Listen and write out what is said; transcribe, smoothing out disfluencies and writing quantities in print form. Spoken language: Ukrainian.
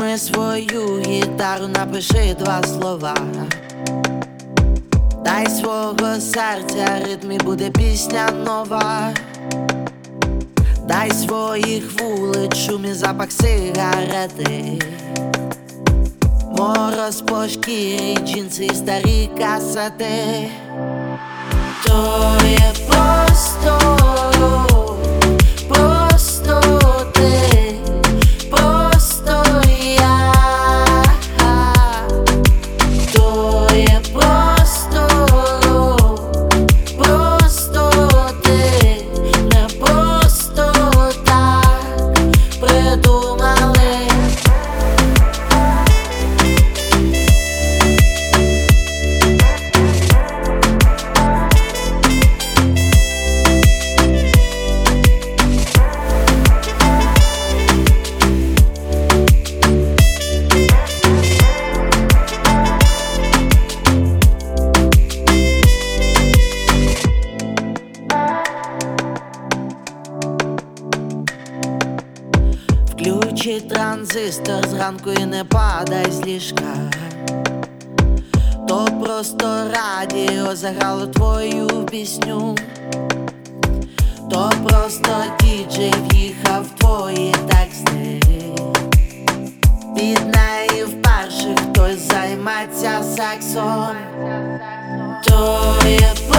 Візьми свою гітару, напиши 2 слова. Дай свого серця ритм, і буде пісня нова. Дай своїх вулиць шум і запах сигарети, мороз по шкірі, джинси і старі касети. То є просто ти, просто я. То є просто ти, не просто так придумали. Включи транзистор зранку і не падай з ліжка. То просто радіо заграло твою пісню. То просто діджей в'їхав в твої тексти. Під неї вперше хтось займеться сексом. То є